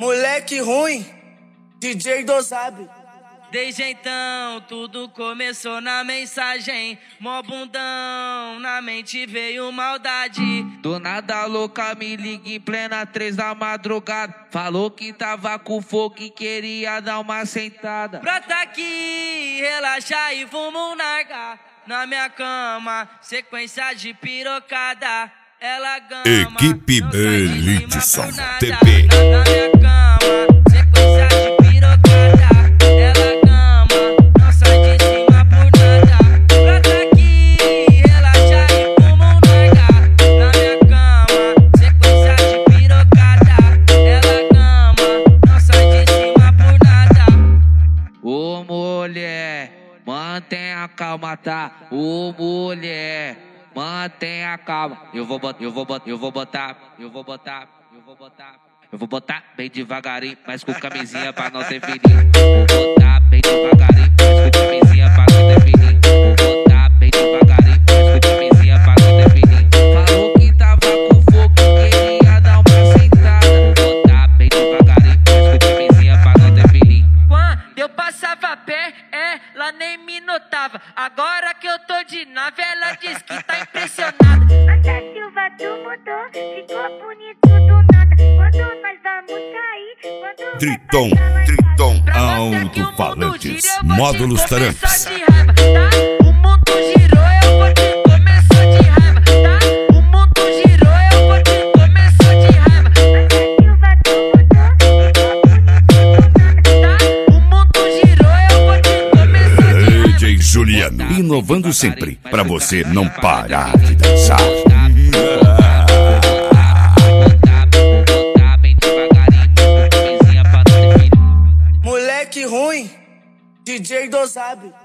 Moleque ruim, DJ Dosab. Desde então, tudo começou na mensagem. Mó bundão, na mente veio maldade. Do nada louca me liga em plena 3 da madrugada. Falou que tava com fogo e queria dar uma sentada. Brota aqui, relaxa e vamos nargar. Na minha cama, sequência de pirocada. Ela gama, Equipe não sai de Elite cima Som por nada. TP. Na minha cama, sequência de pirocada. Ela gama, não sai de cima por nada. Brota aqui, relaxa e vamos nargar. Na minha cama, sequência de pirocada. Ela gama, não sai de cima por nada. Ô mulher, mantenha a calma, tá? Ô mulher, mantenha a calma. Eu vou botar bem devagarinho, mas com camisinha pra não ter perigo. Vou botar bem devagarinho, mas com camisinha pra não ter perigo. Vou botar bem devagarinho, mas com camisinha pra não ter perigo. Falou que tava com fogo e queria dar uma sentada. Vou botar bem devagarinho, mas com camisinha pra não ter perigo. Quando eu passava pé, ela nem me notava. Agora que eu tô de nave, ela diz que tá impressionada. Nossa Silva tu mudou, ficou bonito do nada. Quando nós vamos sair, quando Triton, alto-falantes, módulos tarampas. O mundo girou, eu vou te começar de raiva, tá? O mundo girou, eu vou te começar de raiva. Nossa Silva tu mudou, ficou bonito do nada. Tá? O mundo girou, eu vou te começar de raiva. DJ Juliano, inovando sempre, pra você não parar de dançar. Moleque ruim, DJ Dosab.